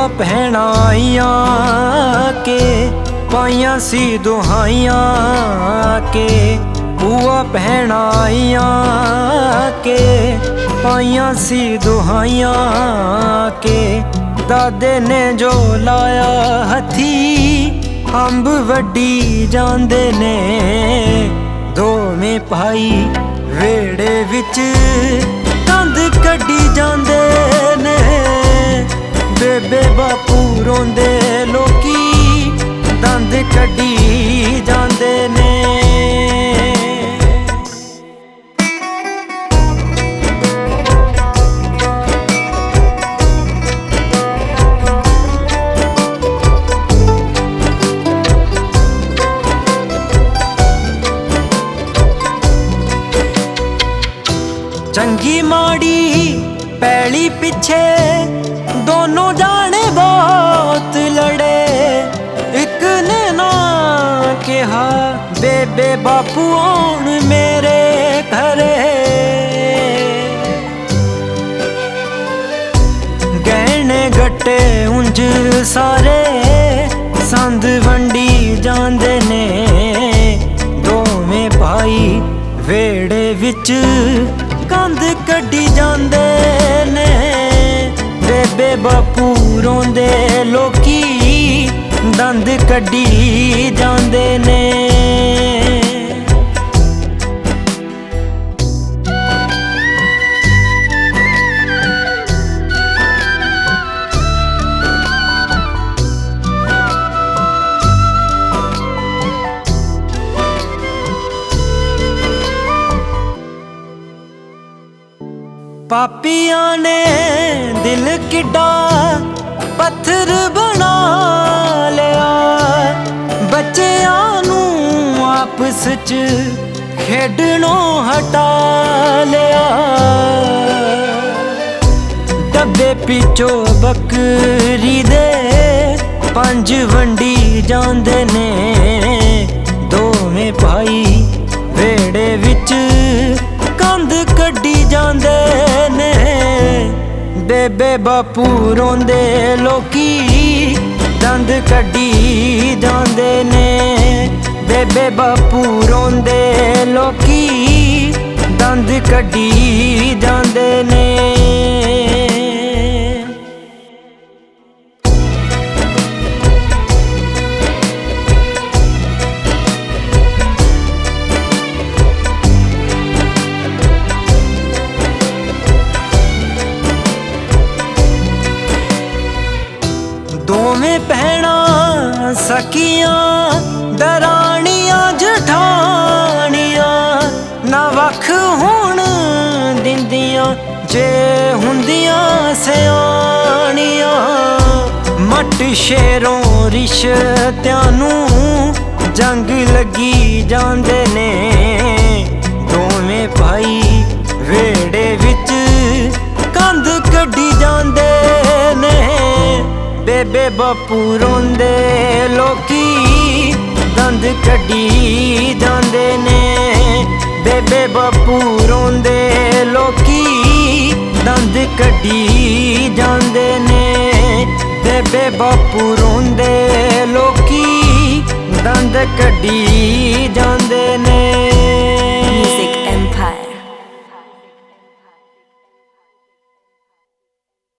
ਭੂਆ ਭੈਣਾਂ ਆਈਆਂ ਕੇ ਪਾਈਆਂ ਸੀ ਦੁਹਾਈਆਂ ਕੇ ਭੂਆ ਭੈਣਾਂ ਆਈਆਂ ਕੇ ਪਾਈਆਂ ਸੀ ਦੁਹਾਈਆਂ ਕੇ ਦਾਦੇ ने जो लाया हथी अंब वड्डी जांदे ने दोवें भाई वेड़े विच कंध कड्डी जांदे ने बेबे बापू रोंदे लोकी दंद कड्डी जांदे ने चंगी माड़ी पैली पिछे दोनों जाने बहुत लड़े एक ने ना कहा बेबे बापू आउण मेरे घरे गहने गट्टे उंज सारे संद वंडी जांदे ने दोवें भाई वेड़े विच कंध कड्डी जांदे ने बेबे बापू रोंदे लोकी दंद कड्डी जांदे ने पापिया ने दिल किड्डा पत्थर बना लिया बच्चियां नू आपस च खेडनों हटा लिया डब्बे पिछो बकरी दे पंज वंडी जांदे ने दोवें भाई वेड़े विच कंध कड्डी जांदे ने बेबे बापू रोंदे लोकी दंद कड्डी जांदे ने बेबे बापू रोंदे लोकी दंद कड्डी जांदे ने दोवें भैणां सखियां दराणियां जठाणियां ना वख होण दिंदियां जे हुंदियां सियाणियां मट शेरों रिश्तियां नूं जंग लगी जांदे ने दोवें भाई वेड़े विच कंध कड्डी जांदे ने बेबे बापू रोंदे लोकी दंद कड्डी जांदे ने बेबे बापू रोंदे लोकी दंद कड्डी जांदे ने बेबे बापू रोंदे लोकी दंद कड्डी जांदे ने।